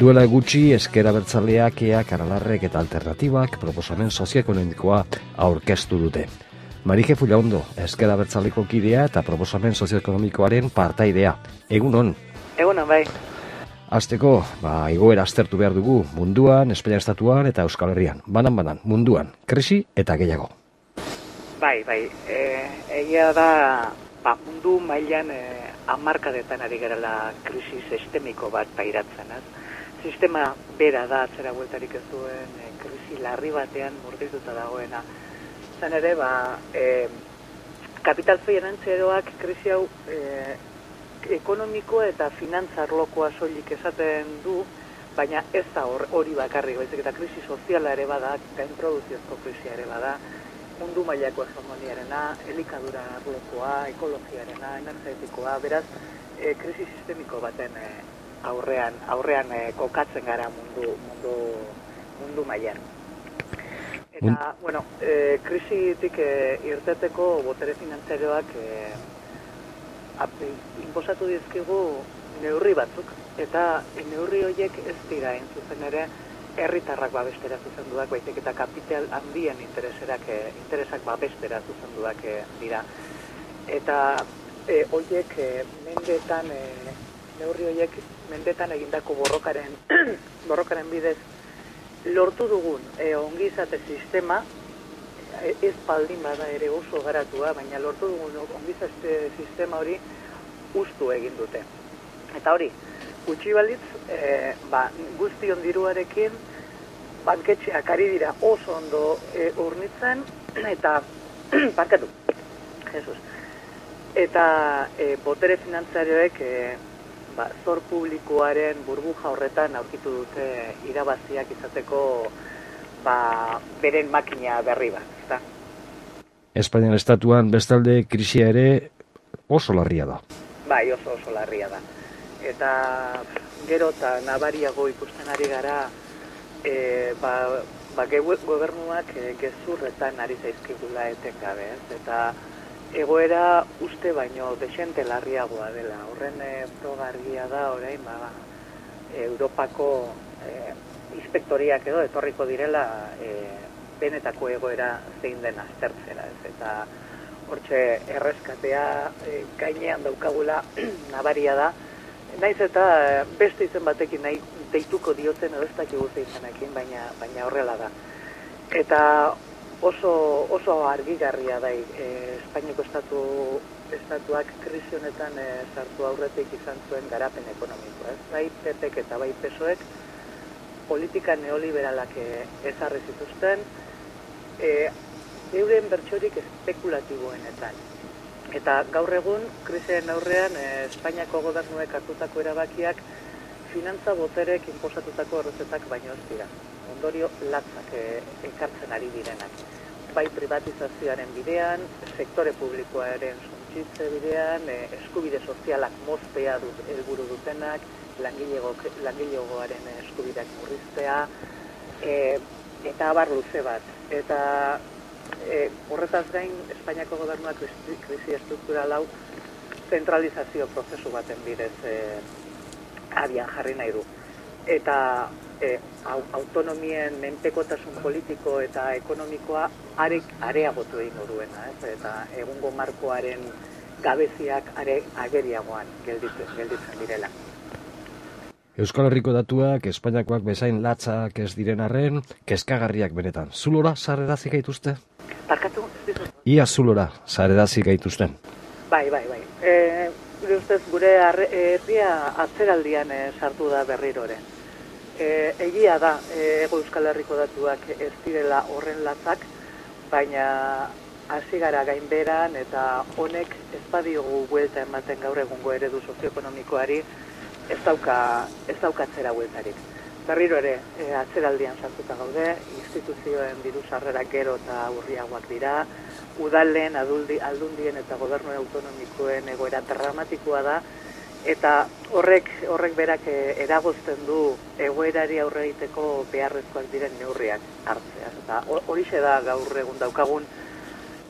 Duela gutxi ezker abertzaleak, EAK, Aralarrek eta Alternatibak proposamen sozioekonomikoa aurkeztu dute. Marije Fullaondo, ezker abertzaleko kidea eta proposamen sozioekonomikoaren partaidea. Egunon? Egunon, bai. Hasteko, egoera aztertu behar dugu munduan, Espainia estatuan eta Euskal Herrian. Banan, munduan, krisi eta gehiago. Bai. Egia da, mundu mailan hamarkadetan ari garela krisi sistemiko bat pairatzen, ez? Sistema bera da atzera bueltarik ez duen krisi larri batean murgilduta dagoena. Zan ere, kapital finantzieroak krisi hau ekonomiko eta finantzarlokoa soilik esaten du, baina ez da hori bakarrik, baizik eta krisi soziala ere bada, gainproduziozko krisia ere bada, mundu mailako hegemoniarena, elikadura arlokoa, ekologiarena, energetikoa, beraz, krisi sistemiko baten aurrean kokatzen gara mundu mailan. Eta, krisitik irteteko botere finantzarioak inposatu dizkigu neurri batzuk, eta neurri horiek ez dira zuzen ere herritarrak babestera zuzenduak, baizik eta kapital handien interesak babestera zuzenduak dira. Eta horiek neurri horiek mendetan egindako borrokaren bidez lortu dugun ongizate sistema, ez baldin bada ere oso garatua, baina lortu dugun ongizate sistema hori ustu egin dute. Eta hori, gutxi balitz, guztion diruarekin banketxeak ari dira oso ondo urnitzen, eta, parkatu, Jesus, eta botere finantzarioek zor publikoaren burbuja horretan aurkitu dute irabaziak izateko beren makina berri bat, ezta? Espainian estatuan bestalde krisia ere oso larria da. Bai, oso larria da. Eta gero eta nabariago ikusten ari gara gobernuak gezurretan ari zaizkigula etengabe, ez? Eta egoera uste baino desente larriagoa dela. Horren frogargia da orain Europako inspektoriak edo etorriko direla benetako egoera zein den aztertzera, ez? Eta hortxe erreskatea gainean daukagula nabaria da. Naiz eta beste izen batekin nahi deituko dioten edo ez dakigu ze izenekin, baina horrela da. Eta oso argigarria da Espainiako estatuak krisi honetan sartu aurretik izan zuen garapen ekonomikoa. Bai PPek eta bai PSOek politika neoliberalak ezarri zituzten, euren bertsorik espekulatiboenetan. Eta gaur egun, krisiaren aurrean, Espainiako gobernuek hartutako erabakiak finantza boterek inposatutako errezetak baino ez dira. Ondorio latzak ekartzen ari direnak. Bai privatizazioaren bidean, sektore publikoaren suntsitze bidean, eskubide sozialak moztea helburu dutenak, langilegoaren eskubideak murriztea, eta abar luze bat. Eta horretaz gain, Espainiako gobernuak krisi estruktural hau zentralizazio prozesu baten bidez abian jarri nahi du. Eta autonomien menpekotasun politiko eta ekonomikoa areagotu egingo duena, eta egungo markoaren gabeziak ageriagoan gelditzen direla. Euskal Herriko datuak, Espainiakoak bezain latzak ez diren arren, kezkagarriak benetan. Zulora sarrerazi gaituzte? Barkatu? Ia zulora sarrerazi gaituzten? Bai. Gure ustez gure herria atzeraldian sartu da berrirore. Egia da, Euskal Herriko datuak ez direla horren latzak, baina hasi gara gainberan eta honek ez badiogu buelta ematen gaur egungo eredu sozioekonomikoari ez dauka atzera bueltarik. Berriro ere atzeraldian sartuta gaude, instituzioen diru sarrerak gero eta urriagoak dira, udalen, aldundien eta gobernu autonomikoen egoera dramatikoa da, eta horrek berak eragozten du egoerari aurre egiteko beharrezkoak diren neurriak hartzea. Eta horixe da gaur egun daukagun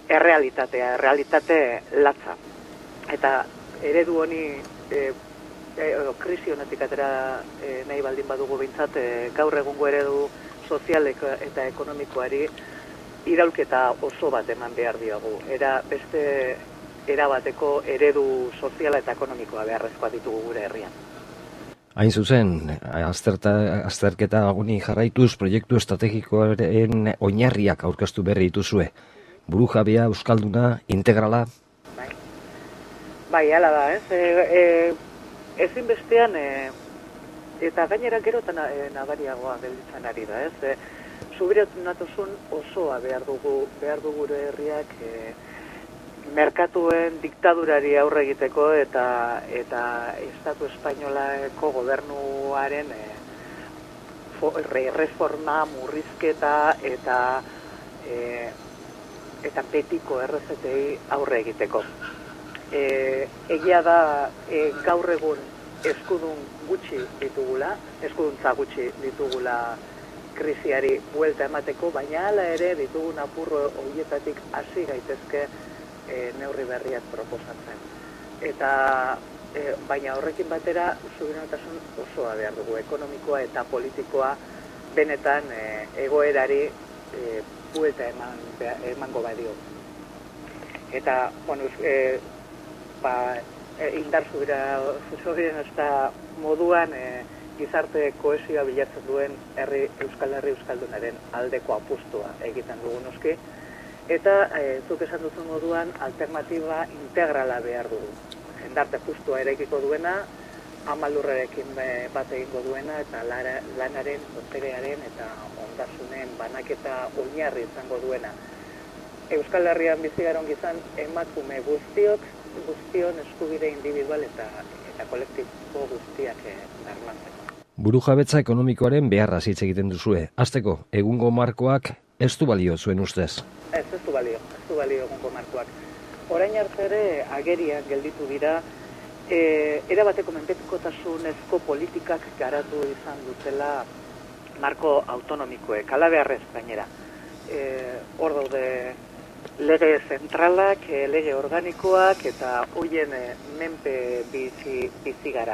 errealitate latza. Eta eredu honi krisi honetik atera nahi baldin badugu behintzat, gaur egungo eredu sozial eta ekonomikoari iraulketa oso bat eman behar diogu. Beste erabateko eredu soziala eta ekonomikoa beharrezkoa ditugu gure herrian. Hain zuzen, azterketa aguni jarraituz proiektu estrategikoaren oinarriak aurkeztu berri dituzue. Burujabea, euskalduna, integrala? Bai, hala da, ez? Ezinbestean, eta gainera gero eta nabariagoa gelditzen ari da, ez? Subiranotasun osoa behar dugu gure herriak merkatuen diktadurari aurre egiteko eta Estatu Espainolako gobernuaren reforma, murrizketa eta betiko errezetei aurre egiteko. Egia da gaur egun eskuduntza gutxi ditugula krisiari buelta emateko, baina hala ere ditugun apurro horietatik hasi gaitezke neurri berriak proposatzen. Baina horrekin batera subiranotasun osoa behar dugu, ekonomikoa eta politikoa benetan egoerari buelta emango badio. Eta, indar soberanista moduan gizarte kohesioa bilatzen duen Euskal Herri Euskaldunaren aldeko apustua egiten dugu noski, eta zuk esan duzun moduan alternatiba integrala behar dugu. Jendarte justua eraikiko duena, amalurrerekin bat egingo duena, eta lanaren, boterearen eta ondasunen banaketa oinarri izango duena. Euskal Herrian bizi garon gizan emakume guztion eskubide individual eta kolektibo guztiak bermatzeko. Burujabetza ekonomikoaren beharra hitz egiten duzue. Hasteko, egungo markoak ez du balio zuen ustez? Ez du balio egungo markoak. Orain arte ere agerian gelditu dira, erabateko menpekotasunezko politikak garatu izan dutela marko autonomikoek, ala beharrez gainera. Hor daude lege zentralak, lege organikoak eta hoien menpe bizi gara.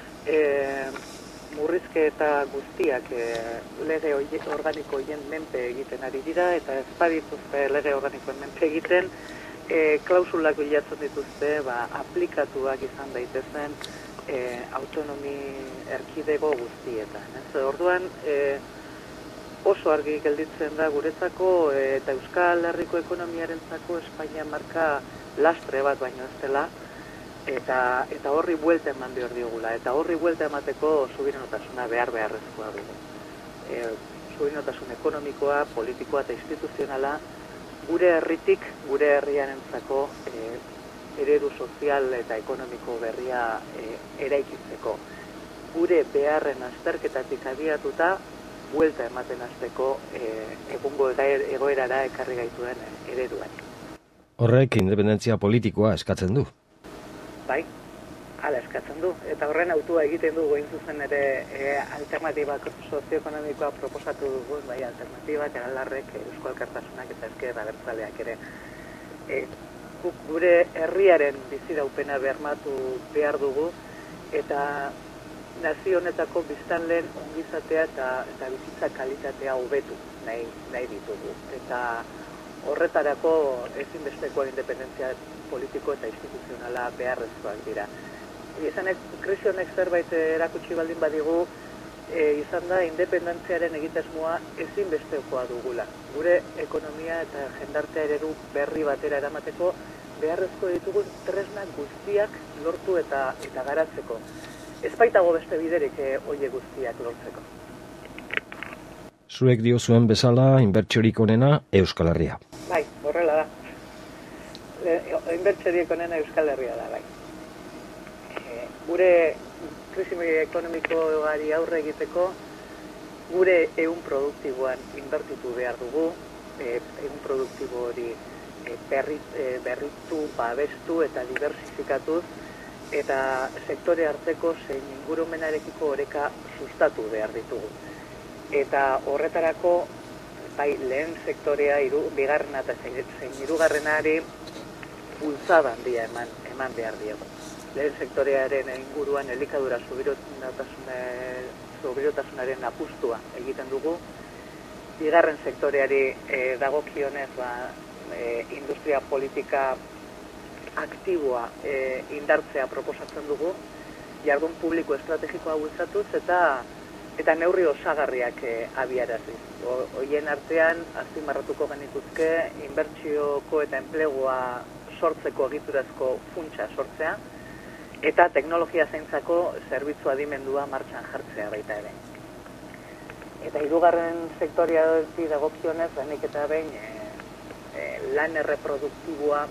Murrizketa guztiak lege organiko hoien menpe egiten ari dira, eta ez badituzte lege organikoen menpe egiten, klausulak bilatzen dituzte aplikatuak izan daitezen autonomi erkidego guztietan. Orduan, oso argi gelditzen da guretzako eta Euskal Herriko ekonomiarentzako Espainia marka lastre bat baino ez dela, eta horri buelta eman behar diogula, eta horri buelta emateko subiranotasuna beharrezkoa dugu. Subiranotasun ekonomikoa, politikoa eta instituzionala gure herritik, gure herriarentzako eredu sozial eta ekonomiko berria eraikitzeko. Gure beharren azterketatik abiatuta, buelta ematen hasteko egungo egoerara ekarri gaituen ereduan. Horrek independentzia politikoa eskatzen du. Bai, hala eskatzen du. Eta horren autua egiten dugu hain zuzen ere alternatibak sozioekonomikoa proposatu dugu, bai, alternatibak, Aralarrek, Eusko Alkartasunak eta Ezker Abertzaleak ere. Gure herriaren biziraupena bermatu behar dugu, eta nazio honetako biztanleen ongizatea eta bizitza kalitatea hobetu nahi ditugu. Eta horretarako ezinbesteko independentzia politiko eta instituzionala beharrezkoak dira. Izanek, krisi honek zerbait erakutsi baldin badigu, izan da independentziaren egitasmoa ezinbestekoa dugula. Gure ekonomia eta jendartea eredu berri batera eramateko beharrezko ditugun tresnak guztiak lortu eta garatzeko. Ez baitago beste biderik hoiek guztiak lortzeko. Zuek diozuen bezala, inbertsiorik onena Euskal Herria. Bai, horrela da. Inbertsiorik onena Euskal Herria da, bai. Gure krisi ekonomikoari aurre egiteko, gure ehun produktiboan inbertitu behar dugu, ehun produktibo hori berritu, babestu eta diversifikatuz, eta sektore arteko zein ingurumenarekiko oreka sustatu behar ditugu. Eta horretarako, bai, lehen sektorea, bigarrena eta zein hirugarrenari bultzada handia eman behar diegu. lehen sektorearen inguruan elikadura soberotasunaren apustua egiten dugu. Bigarren sektoreari dagokionez industria politika aktiboa indartzea proposatzen dugu, jardun publiko estrategikoa bultzatuz eta neurri osagarriak abiaraziz. Horien artean, azpimarratuko genituzke, inbertsioko eta enplegua sortzeko egiturazko funtsa sortzea, eta teknologia zaintzako zerbitzu adimendua martxan jartzea baita ere. Eta hirugarren sektoreari dagokionez, lehenik eta behin lan erreproduktiboa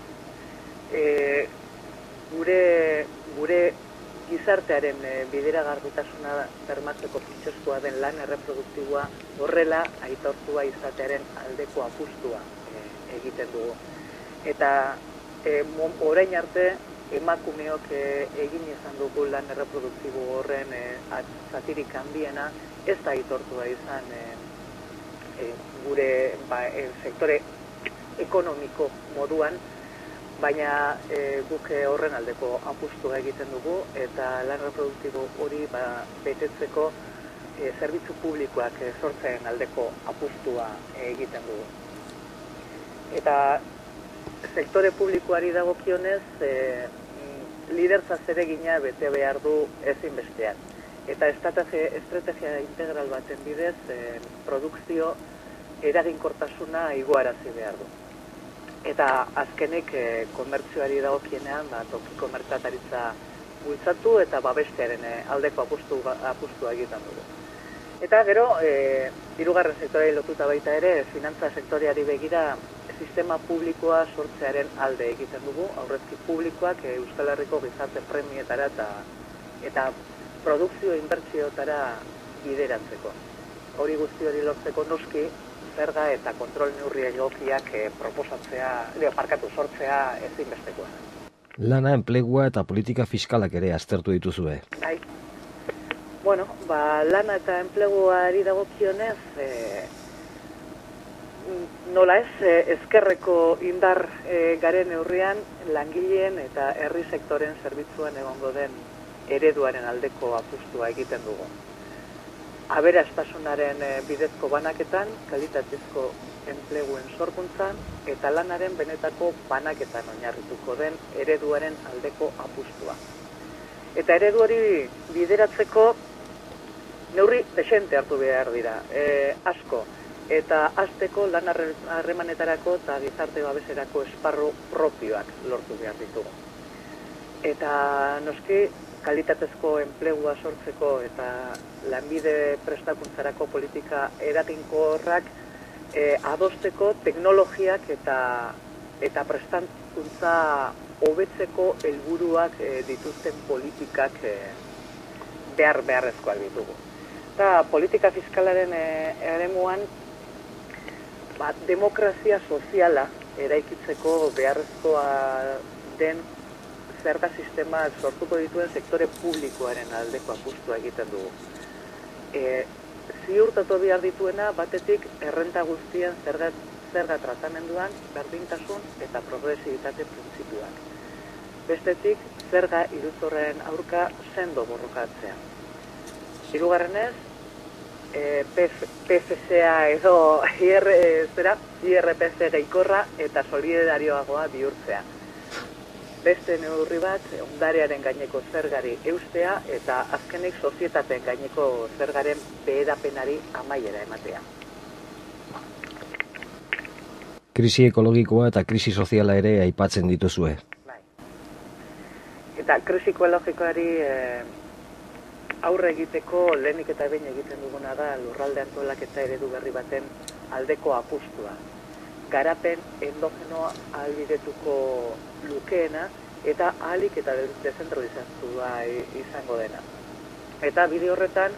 gure gizartearen bideragarritasuna bermatzeko funtsezkoa den lan erreproduktiboa horrela aitortua izatearen aldeko apustua egiten dugu. Eta orain arte emakumeok egin izan dugu lan erreproduktibo horren zatirik handiena, ez da aitortua izan gure sektore ekonomiko moduan, baina guk horren aldeko apustua egiten dugu eta lan reproduktibo hori betetzeko zerbitzu publikoak sortzen aldeko apustua egiten dugu. Eta sektore publikoari dagokionez lidertza zeregina bete behar du ezinbestean. Eta estrategia integral baten bidez produkzio eraginkortasuna igoarazi behar du. Eta azkenik komertzioari dagokienean tokiko merkataritza bultzatu eta babestearen aldeko apustua egiten dugu. Eta gero, hirugarren sektoreari lotuta baita ere, finantza sektoreari begira sistema publikoa sortzearen alde egiten dugu, aurrezki publikoak Euskal Herriko gizarte premietara eta produkzio inbertsioetara bideratzeko. Hori guzti hori lortzeko noski, zerga eta kontrol neurri egokiak sortzea ezinbestekoa. Lana, enplegua eta politika fiskalak ere aztertu dituzue. Bai. Bueno, lana eta enpleguari dagokionez, nola ez, ezkerreko indar garen neurrian langileen eta herri sektoren zerbitzuan egongo den ereduaren aldeko apustua egiten dugu. Aberastasunaren bidezko banaketan, kalitatezko enpleguen sorkuntzan eta lanaren benetako banaketan oinarrituko den ereduaren aldeko apustua. Eta eredu hori bideratzeko neurri desente hartu behar dira, asko. Eta hasteko lan harremanetarako eta gizarte babeserako esparru propioak lortu behar ditugu. Eta noski, kalitatezko enplegua sortzeko eta lanbide prestakuntzarako politika eraginkorrak adosteko teknologiak eta prestakuntza hobetzeko helburuak dituzten politikak beharrezkoak ditugu. Eta politika fiskalaren eremuan demokrazia soziala eraikitzeko beharrezkoa den zerga sistema sortuko dituen sektore publikoaren aldeko apustua egiten dugu. Ziurtatu behar dituena batetik errenta guztien zerga tratamenduan berdintasun eta progresibitate printzipioak. Bestetik zerga iruzurraren aurka sendo borrokatzea. Hirugarrenez, PFCA edo IRPF gehikorra eta solidarioagoa bihurtzea. Beste neurri bat, ondarearen gaineko zergari eustea eta azkenik sozietateen gaineko zergaren beherapenari amaiera ematea. Krisi ekologikoa eta krisi soziala ere aipatzen dituzue. Bai. Eta krisi ekologikoari aurre egiteko lehenik eta behin egiten duguna da lurralde antolaketa eredu berri baten aldeko apustua. Garapen endogenoa ahalbidetuko lukeena eta ahalik eta dezentralizatua izango dena. Eta bide horretan,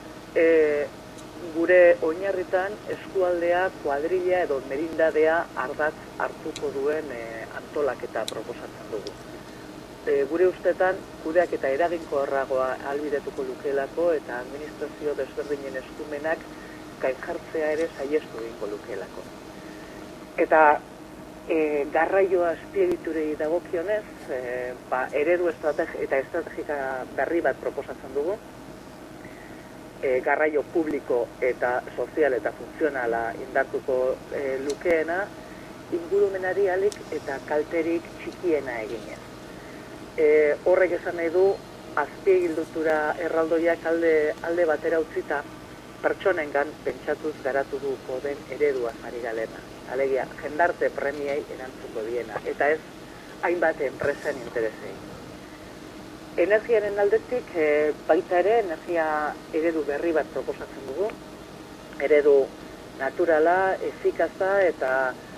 gure oinarritan eskualdea, kuadrilla edo merindadea ardatz hartuko duen antolaketa proposatzen dugu. Gure ustetan, kudeak eta eraginkorragoa ahalbidetuko lukeelako eta administrazio desberdinen eskumenak gainjartzea ere saihestu egingo lukeelako. Eta garraio azpiegiturei dagokionez, eredu eta estrategika berri bat proposatzen dugu, garraio publiko eta sozial eta funtzionala indartuko lukeena, ingurumenari alik eta kalterik txikiena eginez. Horrek esan nahi du, azpiegitura erraldoiak alde batera utzita, pertsonengan pentsatuz garatuko den eredua ari galena. Alegia, jendarte premiei erantzuko diena, eta ez hainbat enpresen interesei. Energiaren aldetik, baita ere, energia eredu berri bat proposatzen dugu. Eredu naturala, efikaza eta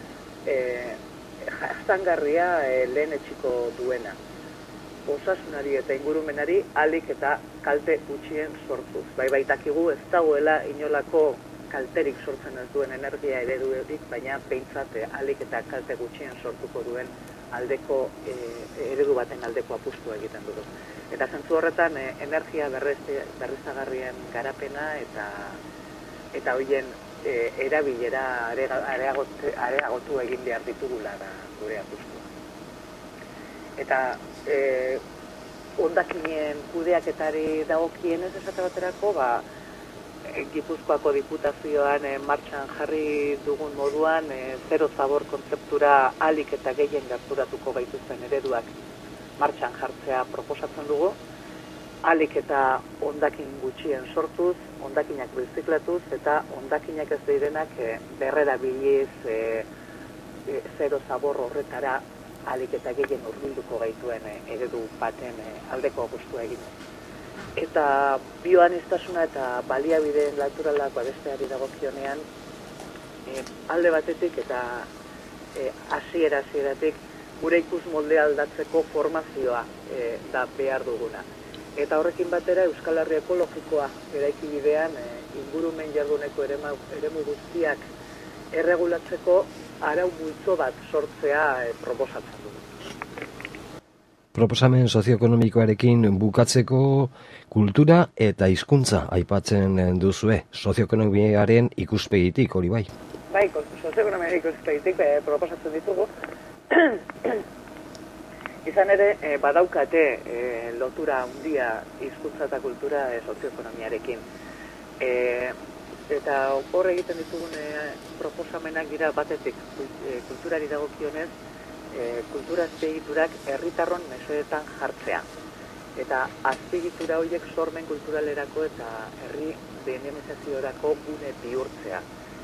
jasangarria lehenetsiko duena. Osasunari eta ingurumenari alik eta kalte gutxien sortuz. Baitakigu ez dagoela inolako kalterik sortzen ez duen energia eredurik, baina behintzat alik eta kalte gutxien sortuko duen aldeko eredu baten aldeko apustua egiten dugu. Eta zentzu horretan energia berriztagarrien garapena eta horien erabilera areagotu egin behar ditugula da gure apustua. Eta hondakinen kudeaketari dagokienez esate baterako, Gipuzkoako Diputazioan martxan jarri dugun moduan zero zabor kontzeptura alik eta gehien gerturatuko gaituzten ereduak martxan jartzea proposatzen dugu, alik eta hondakin gutxien sortuz, hondakinak birziklatuz eta hondakinak ez direnak berrerabiliz zero zabor horretara alik eta gehien hurbilduko gaituen eredu baten aldeko gustua egin. Eta bioaniztasuna eta baliabideen naturalak besteari dagokionean alde batetik eta hasieratik gure ikus moldea aldatzeko formazioa da behar duguna. Eta horrekin batera Euskal Herria ekologikoa eraiki bidean ingurumen jarduneko eremu guztiak erregulatzeko arau multzo bat sortzea proposatzen dugu. Proposamen sozioekonomikoarekin bukatzeko kultura eta hizkuntza aipatzen duzue, sozioekonomiaren ikuspegitik, hori bai? Bai, sozioekonomiaren ikuspegitik proposatzen ditugu. Izan ere, badaukate lotura handia hizkuntza eta kultura sozioekonomiarekin. Eta hor egiten ditugun proposamenak dira batetik kulturari dagokionez, kultura azpiegiturak herritarron mesedetan jartzea. Eta azpiegitura horiek sormen kulturalerako eta herri dinamizaziorako gune bihurtzea.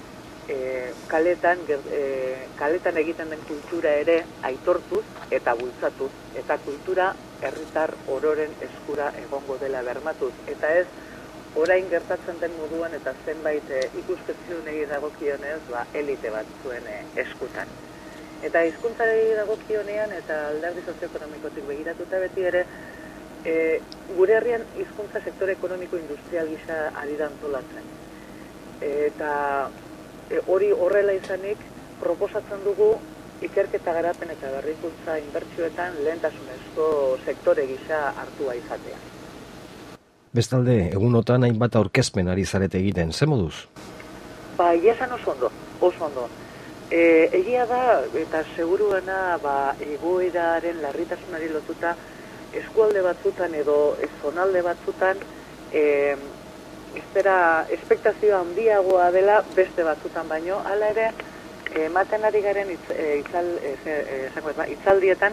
Kaletan egiten den kultura ere aitortuz eta bultzatuz, eta kultura herritar ororen eskura egongo dela bermatuz. Eta ez, orain gertatzen den moduan eta zenbait ikuskizunei dagokionez, elite batzuen eskutan. Eta hizkuntzari dagokionean eta alderdi sozioekonomikotik begiratuta beti ere, gure herrian hizkuntza sektore ekonomiko-industrial gisa ari da antolatzen. Eta hori horrela izanik, proposatzen dugu ikerketa garapen eta berrikuntza inbertsioetan lehentasunezko sektore gisa hartua izatea. Bestalde, egunotan hainbat aurkezpen ari zarete egiten, ze moduz? Esan oso ondo. Egia da, eta seguruena egoeraren larritasunari lotuta, eskualde batzutan edo zonalde batzutan espektazioa handiagoa dela beste batzutan baino, hala ere ematen ari garen hitzaldietan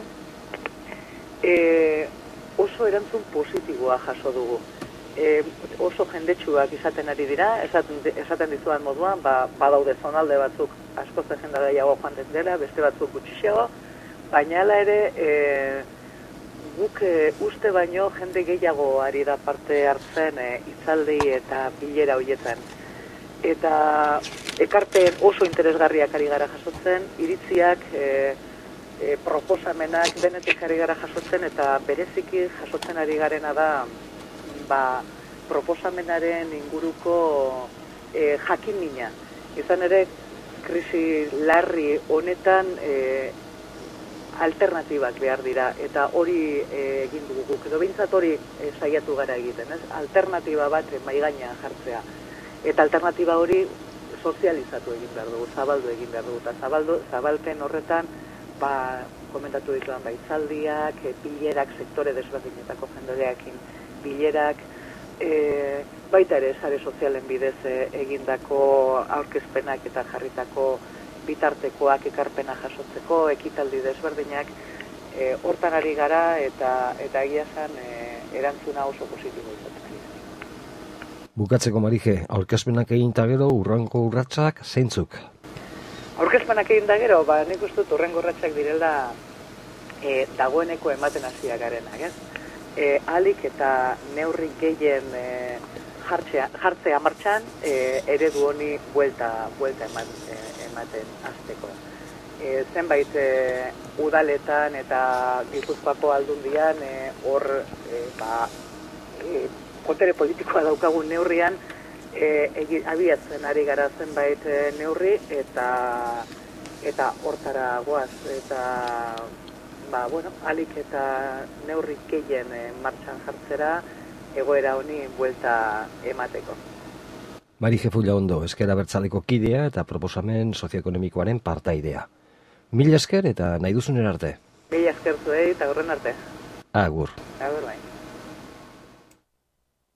oso erantzun positiboa jaso dugu. Oso jendetsuak izaten ari dira, esaten dizuan moduan, badaude zonalde batzuk askoz jende gehiago joan dela, beste batzuk gutxiago, baina hala ere guk uste baino jende gehiago ari da parte hartzen hitzaldi eta bilera horietan. Eta ekarpen oso interesgarriak ari gara jasotzen, iritziak, proposamenak denetik ari gara jasotzen, eta bereziki jasotzen ari garena da proposamenaren inguruko jakimina. Izan ere, krisi larri honetan alternatibak behar dira, eta hori egin dugu guk, edo behintzat hori saiatu gara egiten, alternatiba bat mahai gainean jartzea. Eta alternatiba hori sozializatu egin behar dugu, zabaldu egin behar dugu, eta zabalpen horretan, komentatu dituan baitzaldiak, bilerak, sektore desberdinetako jendearekin bilerak, baita ere sare sozialen bidez egindako aurkezpenak eta jarritako bitartekoak ekarpena jasotzeko, ekitaldi desberdinak, hortan ari gara eta egia esan erantzuna oso positibo izaten. Bukatzeko, Marije, aurkezpenak egin eta gero hurrengo urratsak zeintzuk? Aurkezpenak egin da gero, nik uste dut hurrengo urratsak direla dagoeneko ematen hasiak garenak, ez? Ahalik eta neurri gehien jartzea martxan, eredu honi buelta ematen hasteko. Zenbait udaletan eta Gipuzkoako Aldundian hor botere politikoa daukagun neurrian abiatzen ari gara zenbait neurri eta hortara goaz eta ahalik eta neurri gehien martxan jartzera egoera honi buelta emateko. Marije Fullaondo, Ezker Abertzaleko kidea eta proposamen sozioekonomikoaren partaidea. Mila esker eta nahi duzunen arte. Mila esker zuei eta horren arte. Agur. Agur bai.